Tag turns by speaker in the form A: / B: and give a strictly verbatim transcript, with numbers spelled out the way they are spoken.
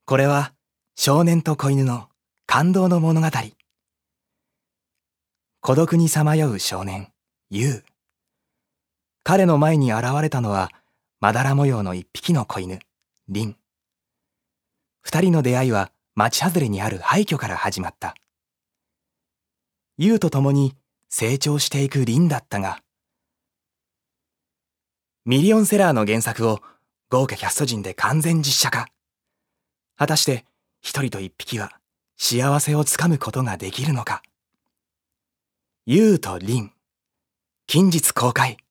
A: これは少年と子犬の感動の物語。孤独にさまよう少年、ユウ。彼の前に現れたのはまだら模様の一匹の子犬、リン。二人の出会いは町外れにある廃墟から始まった。ユウと共に成長していくリンだったが、ミリオンセラーの原作を豪華キャスト陣で完全実写化。果たして一人と一匹は幸せをつかむことができるのか。ユウとリン、近日公開。